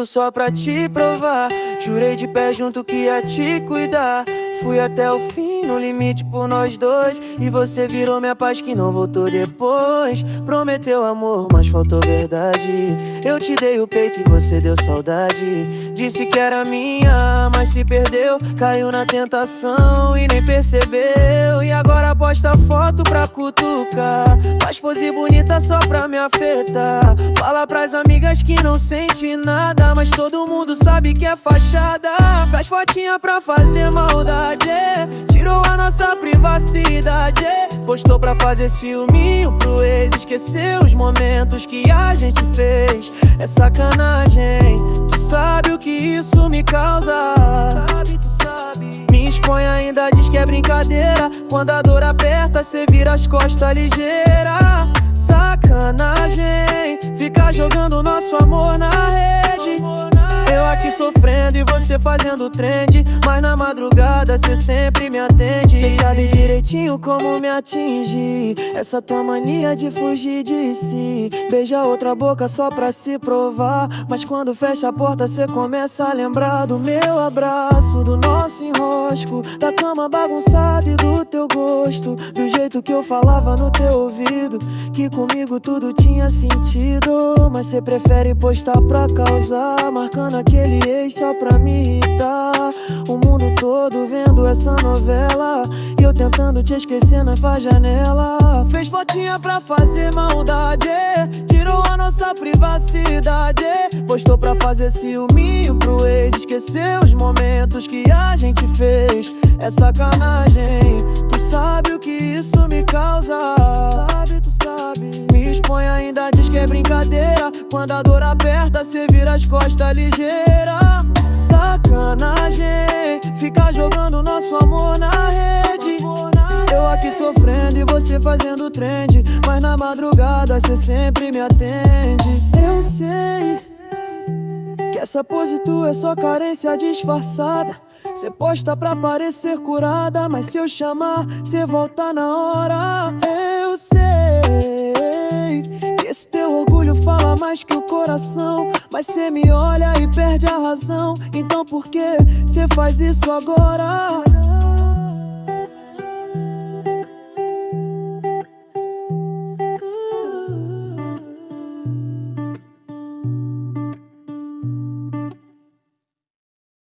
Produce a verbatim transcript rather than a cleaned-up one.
tudo só pra te provar. Jurei de pé junto que ia te cuidar. Fui até o fim, no limite por nós dois. E você virou minha paz que não voltou depois. Prometeu amor, mas faltou verdade. Eu te dei o peito e você deu saudade. Disse que era minha, mas se perdeu. Caiu na tentação e nem percebeu. E agora posta foto pra cutucar. Faz pose bonita só pra me afetar. Fala pras amigas que não sente nada, mas todo mundo sabe que é fachada. Faz fotinha pra fazer maldade, tirou a nossa privacidade. Postou pra fazer ciúminho pro ex, esqueceu os momentos que a gente fez. É sacanagem, tu sabe o que isso me causa. Sabe, tu sabe. Me expõe ainda, diz que é brincadeira. Quando a dor aperta, cê vira as costas ligeira. Sacanagem, fica jogando nosso amor na rede. Eu aqui sofrendo e você fazendo trend, mas na madrugada cê sempre me atende. Cê sabe direitinho como me atingir. Essa tua mania de fugir de si. Beija outra boca só pra se provar, mas quando fecha a porta cê começa a lembrar do meu abraço, do nosso enrosco, da cama bagunçada e do teu gosto, do jeito que eu falava no teu ouvido, que comigo tudo tinha sentido. Mas cê prefere postar pra causar, marcando aquele ex só pra me irritar. O mundo todo vendo essa novela e eu tentando te esquecer na janela. Fez fotinha pra fazer maldade, tirou a nossa privacidade. Postou pra fazer ciúminho pro ex, esqueceu os momentos que a gente fez. É sacanagem, tu sabe o que isso me causa. Sabe, tu sabe. Me expõe ainda, diz que é brincadeira. Quando a dor aperta, cê vira as costas ligeira. Sacanagem, fica jogando nosso amor na rede. Eu aqui sofrendo e você fazendo trend, mas na madrugada cê sempre me atende. Eu sei que essa pose tua é só carência disfarçada. Cê posta pra parecer curada, mas se eu chamar, cê volta na hora. Eu sei que esse teu orgulho fala mais que o coração, mas cê me olha e perde a razão. Então por que cê faz isso agora?